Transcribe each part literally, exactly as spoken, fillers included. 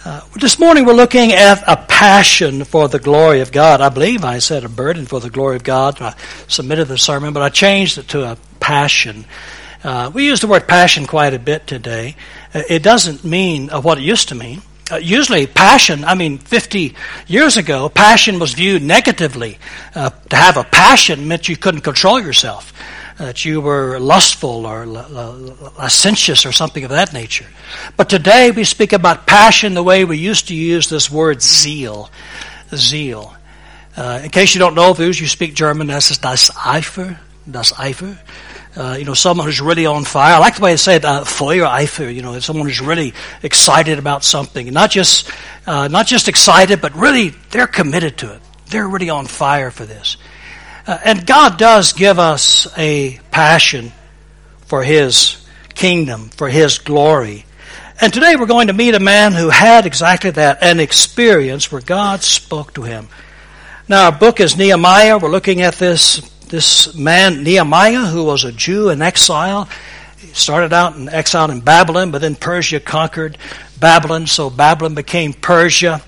Uh, this morning we're looking at a passion for the glory of God. I believe I said a burden for the glory of God. I submitted the sermon, but I changed it to a passion. Uh, we use the word passion quite a bit today. Uh, it doesn't mean uh, what it used to mean. Uh, usually passion, I mean fifty years ago, passion was viewed negatively. Uh, to have a passion meant you couldn't control yourself, that you were lustful or licentious or something of that nature. But today we speak about passion the way we used to use this word zeal. Zeal. Uh, in case you don't know, those you speak German, that's das Eifer, das Eifer. Uh, you know, someone who's really on fire. I like the way they say it, uh, Feuereifer, you know, someone who's really excited about something. Not just, uh, not just excited, but really, they're committed to it. They're really on fire for this. Uh, and God does give us a passion for His kingdom, for His glory. And today we're going to meet a man who had exactly that, an experience where God spoke to him. Now, our book is Nehemiah. We're looking at this This man, Nehemiah, who was a Jew in exile. He started out in exile in Babylon, but then Persia conquered Babylon, so Babylon became Persia.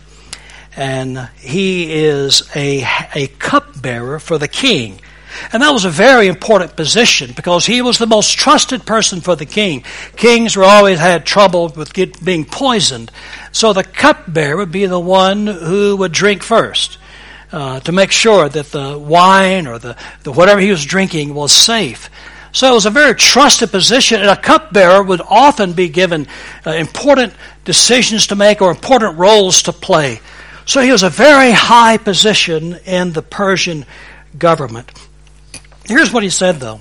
And he is a, a cupbearer for the king. And that was a very important position because he was the most trusted person for the king. Kings were always had trouble with get, being poisoned. So the cupbearer would be the one who would drink first. Uh, to make sure that the wine or the, the whatever he was drinking was safe. So it was a very trusted position, and a cupbearer would often be given uh, important decisions to make or important roles to play. So he was a very high position in the Persian government. Here's what he said, though.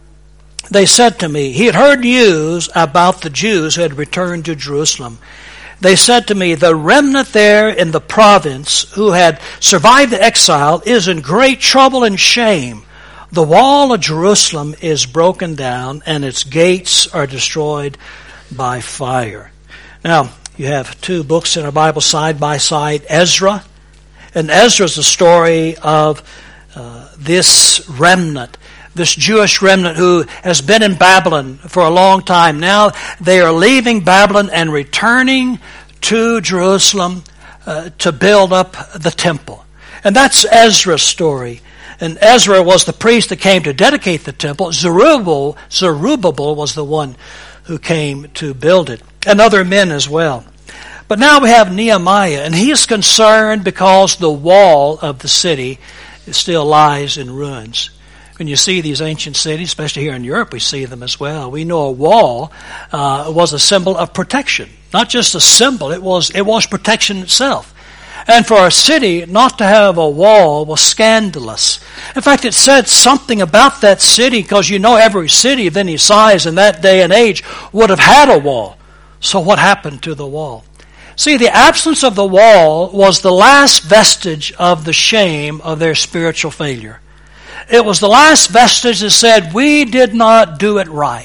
They said to me, he had heard news about the Jews who had returned to Jerusalem. They said to me, the remnant there in the province who had survived the exile is in great trouble and shame. The wall of Jerusalem is broken down and its gates are destroyed by fire. Now, you have two books in our Bible side by side, Ezra. And Ezra is the story of uh, this remnant. This Jewish remnant who has been in Babylon for a long time. Now they are leaving Babylon and returning to Jerusalem uh, to build up the temple. And that's Ezra's story. And Ezra was the priest that came to dedicate the temple. Zerubbabel, Zerubbabel was the one who came to build it. And other men as well. But now we have Nehemiah, and he is concerned because the wall of the city still lies in ruins. When you see these ancient cities, especially here in Europe, we see them as well. We know a wall uh, was a symbol of protection. Not just a symbol, it was it was protection itself. And for a city not to have a wall was scandalous. In fact, it said something about that city, because you know every city of any size in that day and age would have had a wall. So what happened to the wall? See, the absence of the wall was the last vestige of the shame of their spiritual failure. It was the last vestige that said, we did not do it right.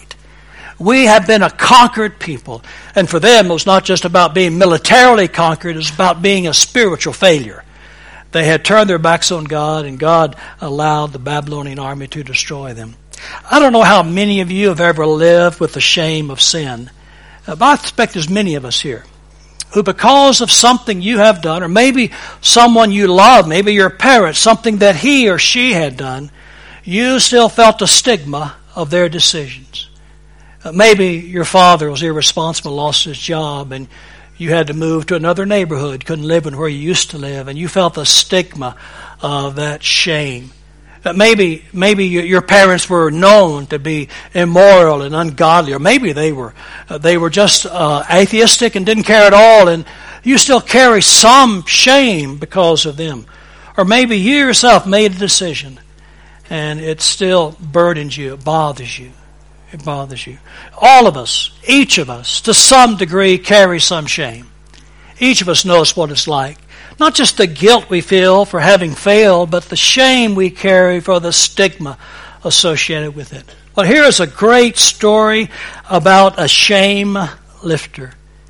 We have been a conquered people. And for them, it was not just about being militarily conquered, it was about being a spiritual failure. They had turned their backs on God, and God allowed the Babylonian army to destroy them. I don't know how many of you have ever lived with the shame of sin, but I expect there's many of us here who, because of something you have done, or maybe someone you love, maybe your parents, something that he or she had done, you still felt the stigma of their decisions. Uh, maybe your father was irresponsible, lost his job, and you had to move to another neighborhood, couldn't live in where you used to live, and you felt the stigma of that shame. Uh, maybe maybe your parents were known to be immoral and ungodly, or maybe they were uh, they were just uh, atheistic and didn't care at all, and you still carry some shame because of them. Or maybe you yourself made a decision, and it still burdens you, it bothers you. It bothers you. All of us, each of us, to some degree, carry some shame. Each of us knows what it's like. Not just the guilt we feel for having failed, but the shame we carry for the stigma associated with it. Well, here is a great story about a shame lifter.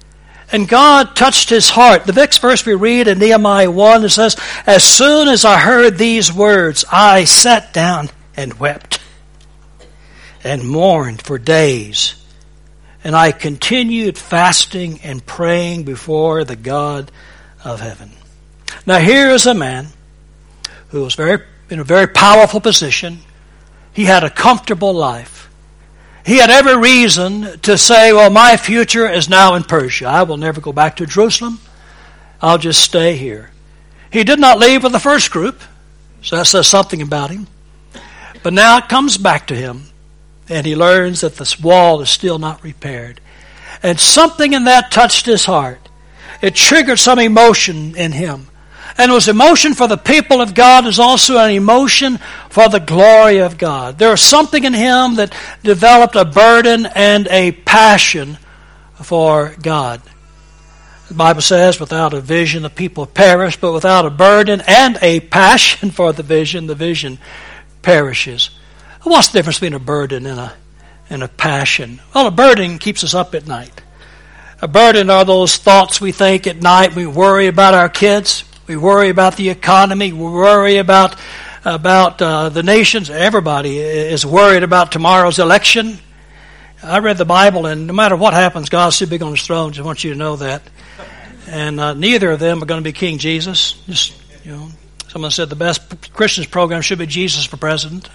And God touched his heart. The next verse we read in Nehemiah one, it says, as soon as I heard these words, I sat down and wept and mourned for days. and I continued fasting and praying before the God of heaven. Now here is a man who was very in a very powerful position. He had a comfortable life. He had every reason to say, well, my future is now in Persia. I will never go back to Jerusalem. I'll just stay here. He did not leave with the first group, so that says something about him. But now it comes back to him, and he learns that this wall is still not repaired. And something in that touched his heart. It triggered some emotion in him. And it was emotion for the people of God is also an emotion for the glory of God. There was something in him that developed a burden and a passion for God. The Bible says, without a vision the people perish, but without a burden and a passion for the vision, the vision perishes. What's the difference between a burden and a, and a passion? Well, a burden keeps us up at night. A burden are those thoughts we think at night. We worry about our kids. We worry about the economy. We worry about about uh, the nations. Everybody is worried about tomorrow's election. I read the Bible, and no matter what happens, God's still big on His throne. Just want you to know that. And uh, neither of them are going to be King Jesus. Just you know, someone said the best Christians program should be Jesus for president.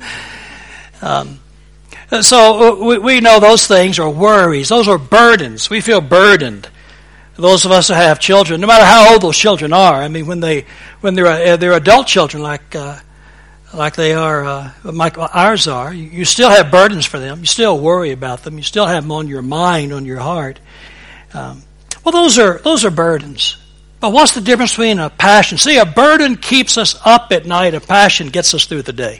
um, so we, we know those things are worries. Those are burdens. We feel burdened. Those of us who have children, no matter how old those children are, I mean, when they when they're they're adult children, like uh, like they are, uh, like ours are, you still have burdens for them. You still worry about them. You still have them on your mind, on your heart. Um, well, those are those are burdens. But what's the difference between a passion? See, a burden keeps us up at night. A passion gets us through the day.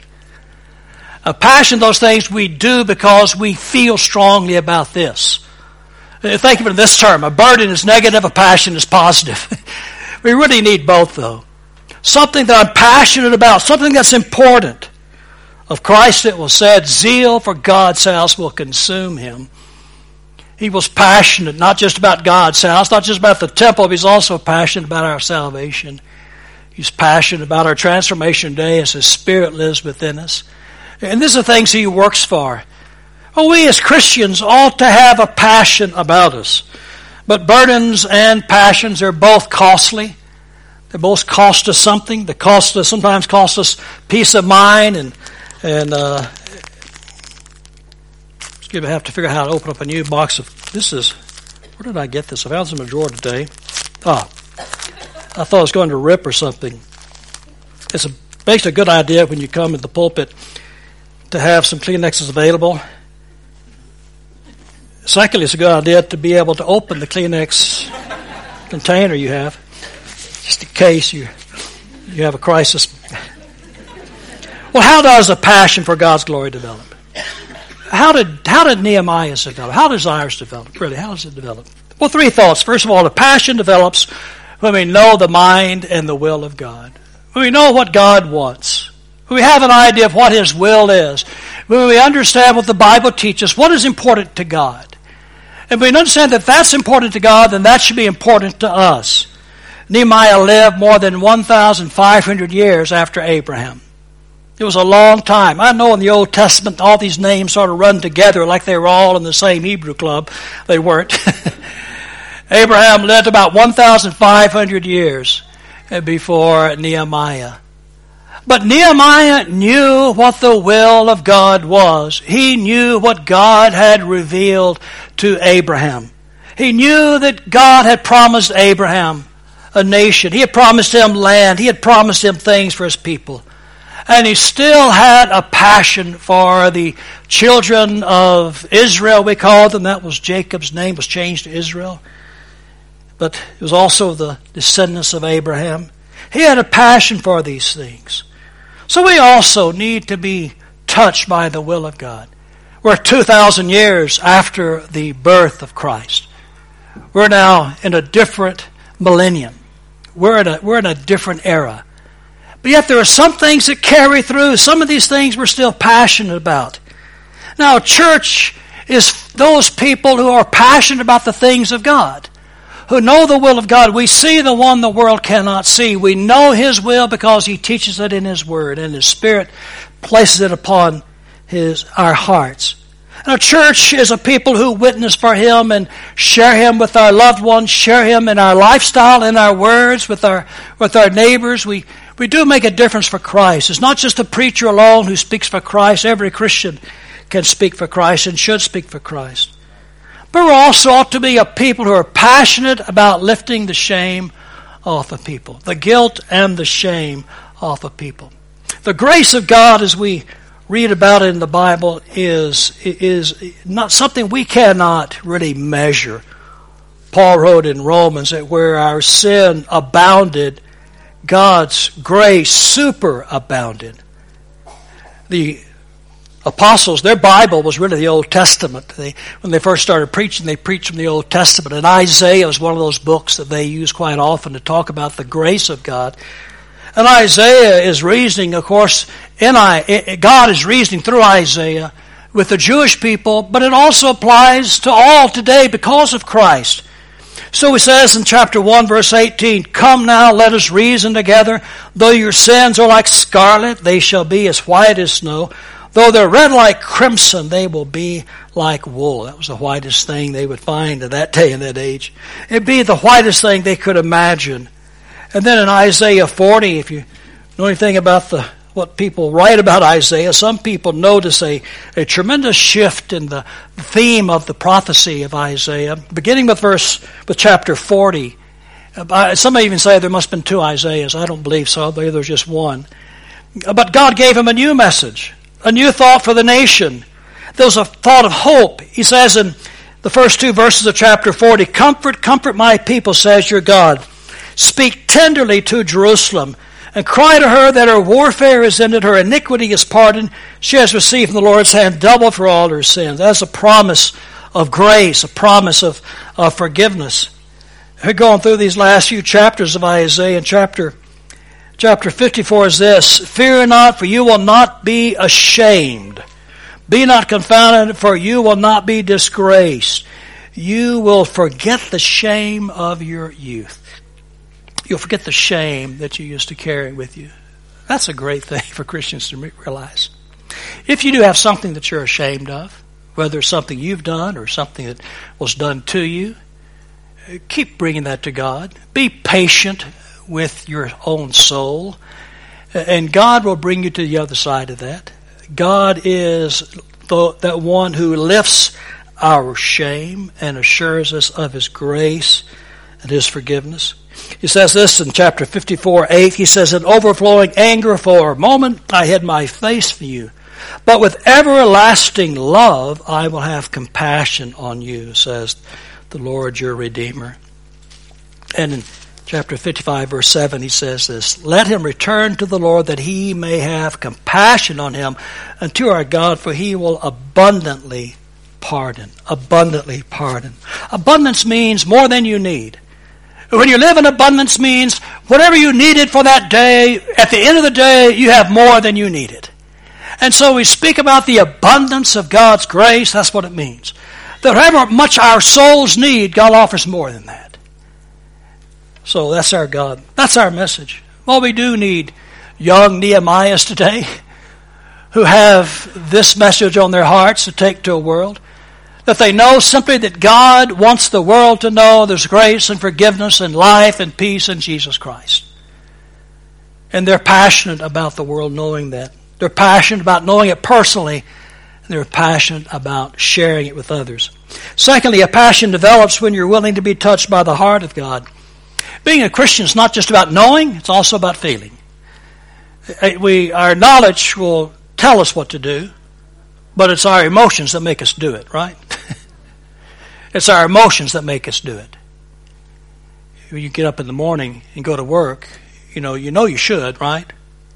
A passion, those things we do because we feel strongly about this. Think of it in this term. A burden is negative, a passion is positive. We really need both, though. Something that I'm passionate about, something that's important. Of Christ it was said, zeal for God's house will consume him. He was passionate, not just about God's house, not just about the temple, but he's also passionate about our salvation. He's passionate about our transformation day as his Spirit lives within us. And these are things he works for. Well, we as Christians ought to have a passion about us. But burdens and passions are both costly. They both cost us something. They cost us, sometimes cost us peace of mind. And, and uh, excuse me, I have to figure out how to open up a new box of, this is, where did I get this? I found this in my drawer today. Ah, I thought it was going to rip or something. It's a, basically a good idea when you come to the pulpit to have some Kleenexes available. Secondly, it's a good idea to be able to open the Kleenex container you have, just in case you you have a crisis. Well, how does a passion for God's glory develop? How did how did Nehemiah's develop? How does ours develop? Really, how does it develop? Well, three thoughts. First of all, the passion develops when we know the mind and the will of God. When we know what God wants. When we have an idea of what His will is. When we understand what the Bible teaches, what is important to God. And we understand that that's important to God, then that should be important to us. Nehemiah lived more than one thousand five hundred years after Abraham. It was a long time. I know in the Old Testament all these names sort of run together like they were all in the same Hebrew club. They weren't. Abraham lived about one thousand five hundred years before Nehemiah. But Nehemiah knew what the will of God was. He knew what God had revealed to Abraham. He knew that God had promised Abraham a nation. He had promised him land. He had promised him things for his people. And he still had a passion for the children of Israel, we called them. That was Jacob's name, was changed to Israel. But it was also the descendants of Abraham. He had a passion for these things. So we also need to be touched by the will of God. We're two thousand years after the birth of Christ. We're now in a different millennium. We're in a, we're in a different era. But yet there are some things that carry through. Some of these things we're still passionate about. Now, church is those people who are passionate about the things of God, who know the will of God. We see the one the world cannot see. We know His will because He teaches it in His Word, and His Spirit places it upon His our hearts. And a church is a people who witness for Him and share Him with our loved ones, share Him in our lifestyle, in our words, with our with our neighbors. We we do make a difference for Christ. It's not just a preacher alone who speaks for Christ. Every Christian can speak for Christ and should speak for Christ. But we also ought to be a people who are passionate about lifting the shame off of people, the guilt and the shame off of people. The grace of God, as we read about it in the Bible, is is not something we cannot really measure. Paul wrote in Romans that where our sin abounded, God's grace superabounded. The apostles, their Bible was really the Old Testament. They, when they first started preaching, they preached from the Old Testament. And Isaiah was one of those books that they use quite often to talk about the grace of God. And Isaiah is reasoning, of course, in I, God is reasoning through Isaiah with the Jewish people, but it also applies to all today because of Christ. So he says in chapter one, verse eighteen, "Come now, let us reason together. Though your sins are like scarlet, they shall be as white as snow. Though they're red like crimson, they will be like wool." That was the whitest thing they would find in that day and that age. It'd be the whitest thing they could imagine. And then in Isaiah forty, if you know anything about the what people write about Isaiah, some people notice a, a tremendous shift in the theme of the prophecy of Isaiah, beginning with verse with chapter forty. Uh, some may even say there must have been two Isaiahs. I don't believe so. I believe there's just one. But God gave him a new message, a new thought for the nation. There was a thought of hope. He says in the first two verses of chapter forty, "Comfort, comfort my people, says your God. Speak tenderly to Jerusalem, and cry to her that her warfare is ended, her iniquity is pardoned. She has received from the Lord's hand double for all her sins." That's a promise of grace, a promise of, of forgiveness. We're going through these last few chapters of Isaiah. In chapter, chapter fifty-four is this: "Fear not, for you will not be ashamed. Be not confounded, for you will not be disgraced. You will forget the shame of your youth." You'll forget the shame that you used to carry with you. That's a great thing for Christians to realize. If you do have something that you're ashamed of, whether it's something you've done or something that was done to you, keep bringing that to God. Be patient with your own soul, and God will bring you to the other side of that. God is the, that one who lifts our shame and assures us of His grace and His forgiveness. He says this in chapter fifty-four, eight. He says, "In overflowing anger for a moment I hid my face from you. But with everlasting love I will have compassion on you, says the Lord your Redeemer." And in chapter fifty-five, verse seven, he says this: "Let him return to the Lord, that He may have compassion on him, and to our God, for He will abundantly pardon." Abundantly pardon. Abundance means more than you need. When you live in abundance means whatever you needed for that day, at the end of the day, you have more than you needed. And so we speak about the abundance of God's grace. That's what it means. That however much our souls need, God offers more than that. So that's our God. That's our message. Well, we do need young Nehemiahs today who have this message on their hearts to take to a world. That they know simply that God wants the world to know there's grace and forgiveness and life and peace in Jesus Christ. And they're passionate about the world knowing that. They're passionate about knowing it personally, and they're passionate about sharing it with others. Secondly, a passion develops when you're willing to be touched by the heart of God. Being a Christian is not just about knowing, it's also about feeling. We, our knowledge will tell us what to do, but it's our emotions that make us do it, right? It's our emotions that make us do it. When you get up in the morning and go to work, you know, you know you should, right?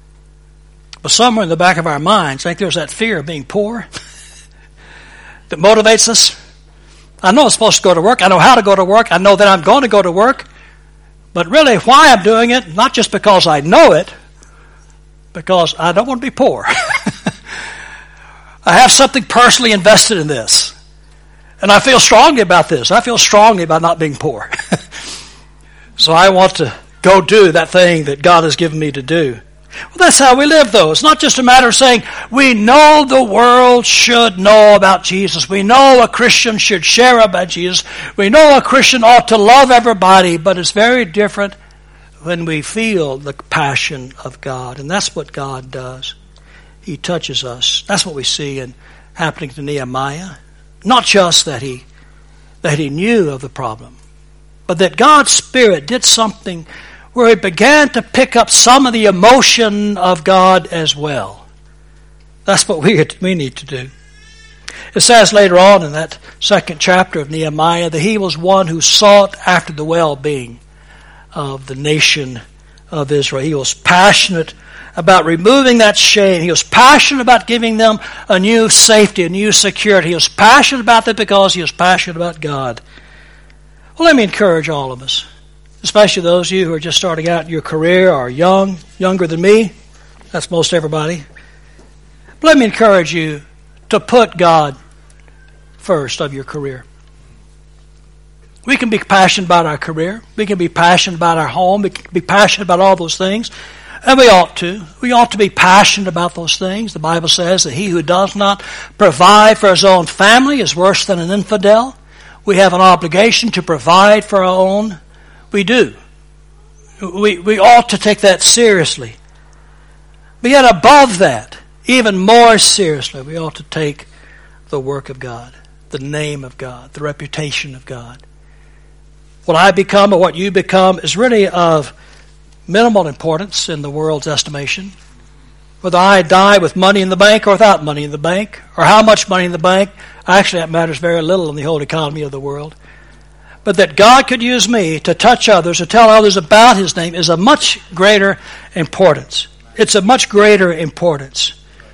But somewhere in the back of our minds, I think there's that fear of being poor that motivates us. I know I'm supposed to go to work. I know how to go to work. I know that I'm going to go to work. But really, why I'm doing it, not just because I know it, because I don't want to be poor. I have something personally invested in this. And I feel strongly about this. I feel strongly about not being poor. So I want to go do that thing that God has given me to do. Well, that's how we live, though. It's not just a matter of saying, we know the world should know about Jesus. We know a Christian should share about Jesus. We know a Christian ought to love everybody, but it's very different when we feel the passion of God. And that's what God does. He touches us. That's what we see in happening to Nehemiah. Not just that he that he knew of the problem, but that God's Spirit did something where he began to pick up some of the emotion of God as well. That's what we we need to do. It says later on in that second chapter of Nehemiah that he was one who sought after the well-being of the nation of Israel. He was passionate about removing that shame. He was passionate about giving them a new safety, a new security. He was passionate about that because he was passionate about God. Well, let me encourage all of us, especially those of you who are just starting out in your career or young, younger than me. That's most everybody. But let me encourage you to put God first of your career. We can be passionate about our career. We can be passionate about our home. We can be passionate about all those things. And we ought to. We ought to be passionate about those things. The Bible says that he who does not provide for his own family is worse than an infidel. We have an obligation to provide for our own. We do. We, we ought to take that seriously. But yet above that, even more seriously, we ought to take the work of God, the name of God, the reputation of God. What I become or what you become is really of minimal importance in the world's estimation. Whether I die with money in the bank or without money in the bank, or how much money in the bank, actually that matters very little in the whole economy of the world. But that God could use me to touch others, to tell others about his name is of much greater importance. It's of much greater importance.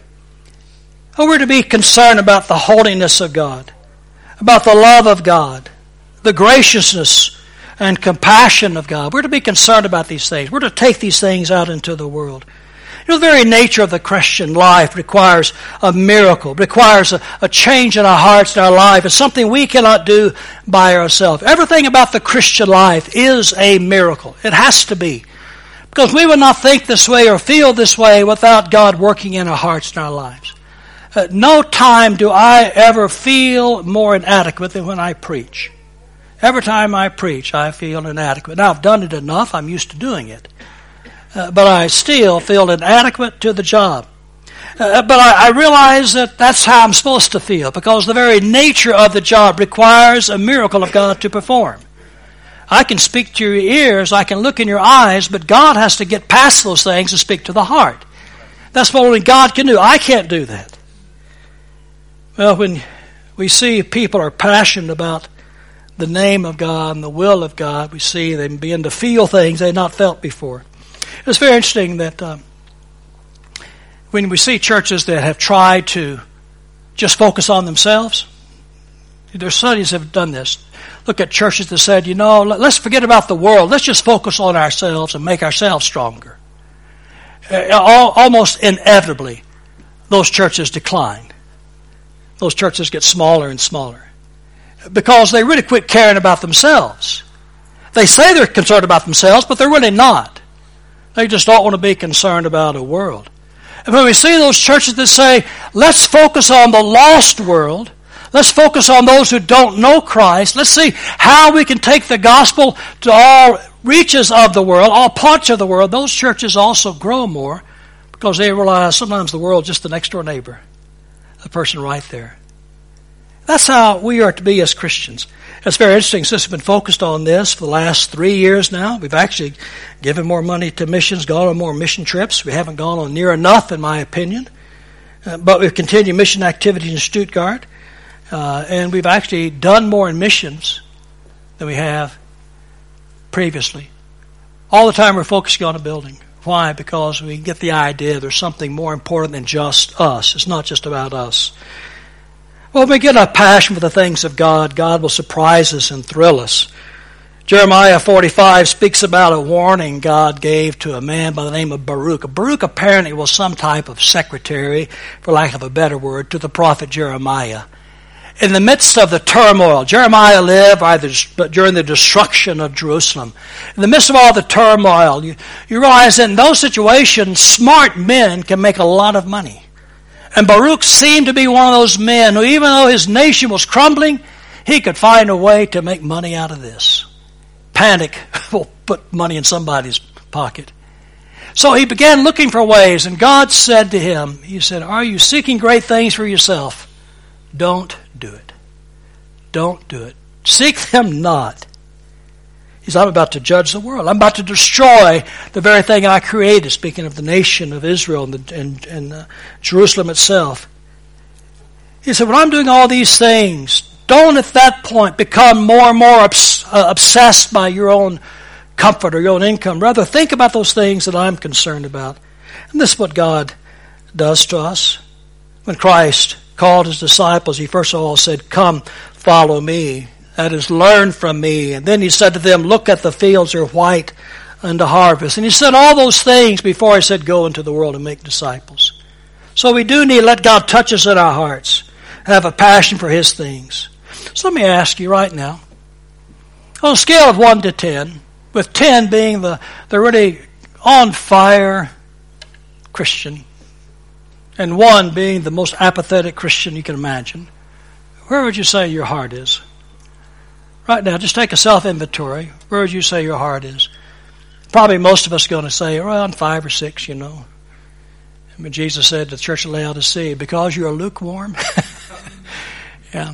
And we're to be concerned about the holiness of God, about the love of God, the graciousness and compassion of God. We're to be concerned about these things. We're to take these things out into the world. You know, the very nature of the Christian life requires a miracle, requires a, a change in our hearts and our life. It's something we cannot do by ourselves. Everything about the Christian life is a miracle. It has to be. Because we would not think this way or feel this way without God working in our hearts and our lives. At no time do I ever feel more inadequate than when I preach. Every time I preach, I feel inadequate. Now, I've done it enough. I'm used to doing it. Uh, but I still feel inadequate to the job. Uh, but I, I realize that that's how I'm supposed to feel, because the very nature of the job requires a miracle of God to perform. I can speak to your ears, I can look in your eyes, but God has to get past those things and speak to the heart. That's what only God can do. I can't do that. Well, when we see people are passionate about the name of God and the will of God, we see them begin to feel things they had not felt before. It's very interesting that uh, when we see churches that have tried to just focus on themselves, their studies have done this. Look at churches that said, you know, let's forget about the world. Let's just focus on ourselves and make ourselves stronger. Uh, almost inevitably, those churches decline. Those churches get smaller and smaller because they really quit caring about themselves. They say they're concerned about themselves, but they're really not. They just don't want to be concerned about a world. And when we see those churches that say, let's focus on the lost world, let's focus on those who don't know Christ, let's see how we can take the gospel to all reaches of the world, all parts of the world, those churches also grow more because they realize sometimes the world is just the next door neighbor, the person right there. That's how we are to be as Christians. It's very interesting. Since we've been focused on this for the last three years now, we've actually given more money to missions, gone on more mission trips. We haven't gone on near enough, in my opinion. Uh, but we've continued mission activities in Stuttgart. Uh, and we've actually done more in missions than we have previously. All the time we're focusing on a building. Why? Because we get the idea there's something more important than just us. It's not just about us. Well, when we get a passion for the things of God, God will surprise us and thrill us. Jeremiah forty-five speaks about a warning God gave to a man by the name of Baruch. Baruch apparently was some type of secretary, for lack of a better word, to the prophet Jeremiah. in the midst of the turmoil. Jeremiah lived either during the destruction of Jerusalem. In the midst of all the turmoil, you, you realize that in those situations, smart men can make a lot of money. And Baruch seemed to be one of those men who, even though his nation was crumbling, he could find a way to make money out of this. Panic will put money in somebody's pocket. So he began looking for ways, and God said to him, he said, are you seeking great things for yourself? Don't do it. Don't do it. Seek them not. He said, I'm about to judge the world. I'm about to destroy the very thing I created, speaking of the nation of Israel and, the, and, and uh, Jerusalem itself. He said, when I'm doing all these things, don't at that point become more and more obs- uh, obsessed by your own comfort or your own income. Rather, think about those things that I'm concerned about. And this is what God does to us. When Christ called his disciples, he first of all said, come, follow me. That is, learn from me. And then he said to them, look at the fields, they're white unto harvest. And he said all those things before he said, go into the world and make disciples. So we do need to let God touch us in our hearts, have a passion for his things. So let me ask you right now, on a scale of one to ten, with ten being the, the really on fire Christian, and one being the most apathetic Christian you can imagine, where would you say your heart is? Right now, just take a self-inventory. Where would you say your heart is? Probably most of us are going to say around five or six, you know. I mean, Jesus said to the church of Laodicea, because you are lukewarm. Yeah.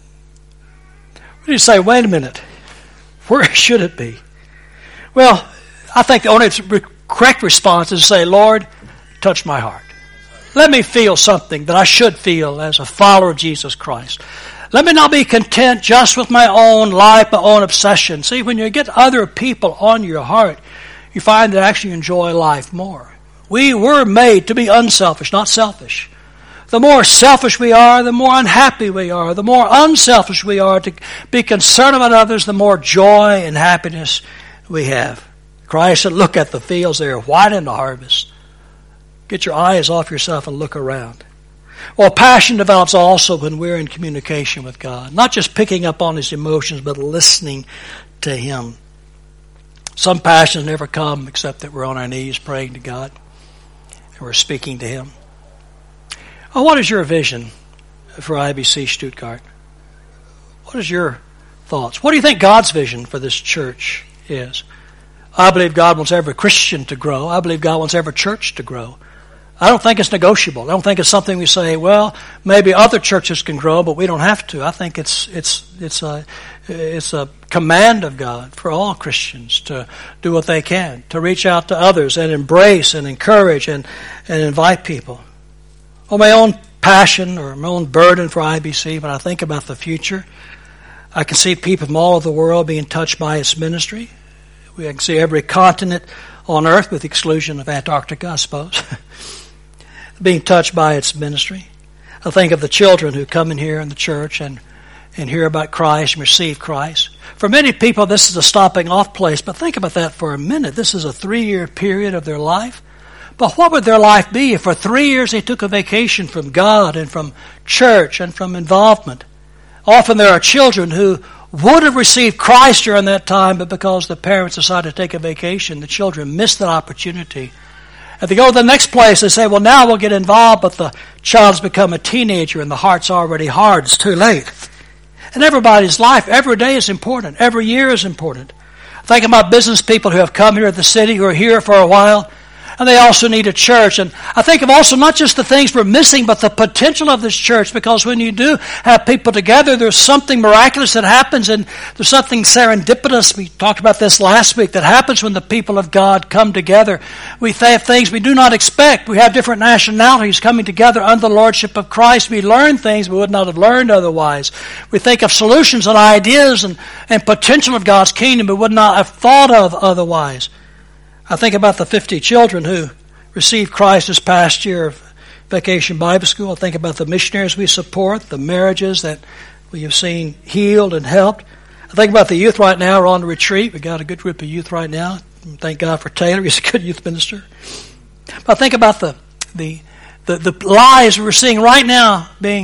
You say, wait a minute, where should it be? Well, I think the only correct response is to say, Lord, touch my heart. Let me feel something that I should feel as a follower of Jesus Christ. Let me not be content just with my own life, my own obsession. See, when you get other people on your heart, you find that actually enjoy life more. We were made to be unselfish, not selfish. The more selfish we are, the more unhappy we are. The more unselfish we are to be concerned about others, the more joy and happiness we have. Christ said, look at the fields, they are white in the harvest. Get your eyes off yourself and look around. Well, passion develops also when we're in communication with God. Not just picking up on his emotions, but listening to him. Some passions never come except that we're on our knees praying to God and we're speaking to him. Well, what is your vision for I B C Stuttgart? What is your thoughts? What do you think God's vision for this church is? I believe God wants every Christian to grow. I believe God wants every church to grow. I don't think it's negotiable. I don't think it's something we say, well, maybe other churches can grow, but we don't have to. I think it's it's it's a it's a command of God for all Christians to do what they can, to reach out to others and embrace and encourage and, and invite people. Well, my own passion or my own burden for I B C, when I think about the future, I can see people from all over the world being touched by its ministry. We can see every continent on earth, with the exclusion of Antarctica, I suppose, being touched by its ministry. I think of the children who come in here in the church and, and hear about Christ and receive Christ. For many people, this is a stopping off place, but think about that for a minute. This is a three-year period of their life. But what would their life be if for three years they took a vacation from God and from church and from involvement? Often there are children who would have received Christ during that time, but because the parents decided to take a vacation, the children missed that opportunity. And they go to the next place, they say, well, now we'll get involved, but the child's become a teenager and the heart's already hard. It's too late. And everybody's life, every day is important. Every year is important. Think about business people who have come here to the city, who are here for a while, and they also need a church. And I think of also not just the things we're missing, but the potential of this church, because when you do have people together, there's something miraculous that happens, and there's something serendipitous. We talked about this last week, that happens when the people of God come together. We have things we do not expect. We have different nationalities coming together under the lordship of Christ. We learn things we would not have learned otherwise. We think of solutions and ideas and, and potential of God's kingdom we would not have thought of otherwise. I think about the fifty children who received Christ this past year of Vacation Bible School. I think about the missionaries we support, the marriages that we have seen healed and helped. I think about the youth right now who are on the retreat. We've got a good group of youth right now. Thank God for Taylor. He's a good youth minister. But I think about the the the, the lives we're seeing right now being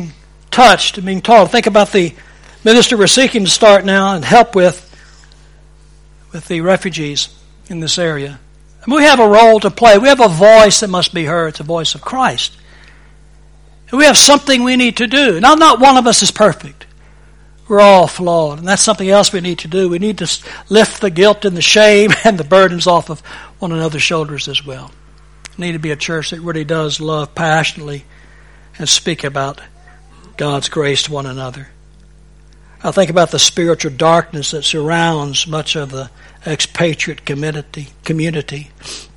touched and being taught. Think about the ministry we're seeking to start now and help with with the refugees in this area. And we have a role to play. We have a voice that must be heard. It's the voice of Christ. And we have something we need to do. Now, not one of us is perfect. We're all flawed. And that's something else we need to do. We need to lift the guilt and the shame and the burdens off of one another's shoulders as well. We need to be a church that really does love passionately and speak about God's grace to one another. I think about the spiritual darkness that surrounds much of the expatriate community. community.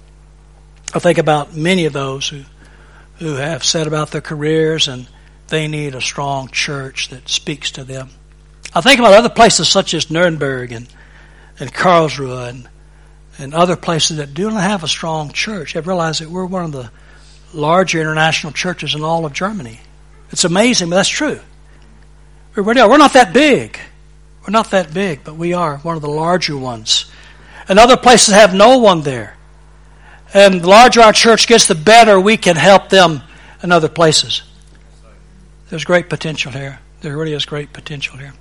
I think about many of those who, who have said about their careers and they need a strong church that speaks to them. I think about other places such as Nuremberg and, and Karlsruhe and, and other places that do not have a strong church. I realize that we're one of the larger international churches in all of Germany. It's amazing, but that's true. We really are. We're not that big. We're not that big, but we are one of the larger ones. And other places have no one there. And the larger our church gets, the better we can help them in other places. There's great potential here. There really is great potential here.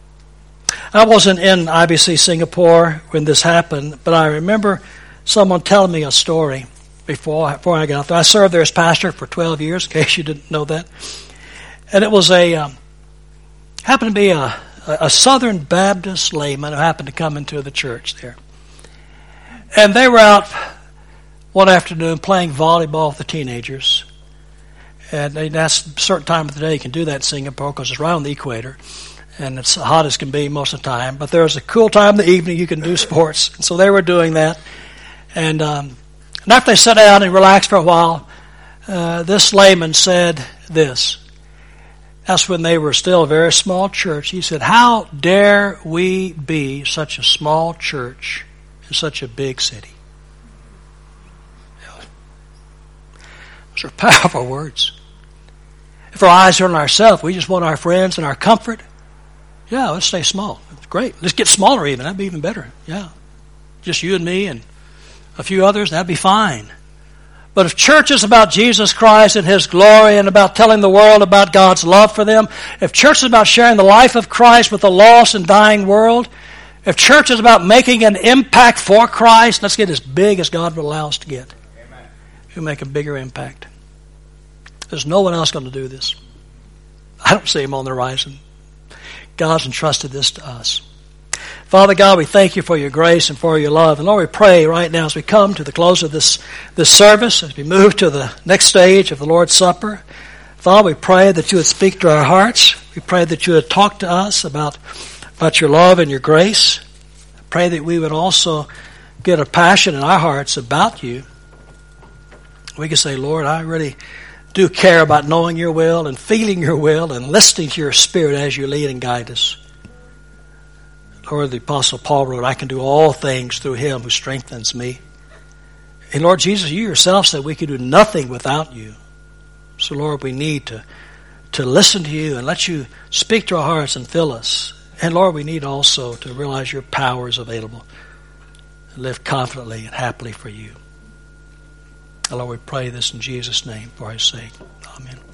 I wasn't in I B C Singapore when this happened, but I remember someone telling me a story before, before I got there. I served there as pastor for twelve years, in case you didn't know that. And it was a... Um, happened to be a, a Southern Baptist layman who happened to come into the church there. And they were out one afternoon playing volleyball with the teenagers. And that's a certain time of the day you can do that in Singapore because it's right on the equator. And it's hot as can be most of the time. But there's a cool time in the evening you can do sports. And so they were doing that. And, um, and after they sat down and relaxed for a while, uh, this layman said this. That's when they were still a very small church. He said, "How dare we be such a small church in such a big city?" Those are powerful words. If our eyes are on ourselves, we just want our friends and our comfort. Yeah, let's stay small. It's great. Let's get smaller even. That'd be even better. Yeah. Just you and me and a few others, that'd be fine. But if church is about Jesus Christ and His glory and about telling the world about God's love for them, if church is about sharing the life of Christ with a lost and dying world, if church is about making an impact for Christ, let's get as big as God will allow us to get. Amen. We'll make a bigger impact. There's no one else going to do this. I don't see Him on the horizon. God's entrusted this to us. Father God, we thank You for Your grace and for Your love. And Lord, we pray right now as we come to the close of this, this service, as we move to the next stage of the Lord's Supper, Father, we pray that You would speak to our hearts. We pray that You would talk to us about, about Your love and Your grace. I pray that we would also get a passion in our hearts about You. We can say, Lord, I really do care about knowing Your will and feeling Your will and listening to Your Spirit as You lead and guide us. Lord, the Apostle Paul wrote, I can do all things through Him who strengthens me. And Lord Jesus, You Yourself said we could do nothing without You. So Lord, we need to, to listen to You and let You speak to our hearts and fill us. And Lord, we need also to realize Your power is available and live confidently and happily for You. And Lord, we pray this in Jesus' name for His sake. Amen.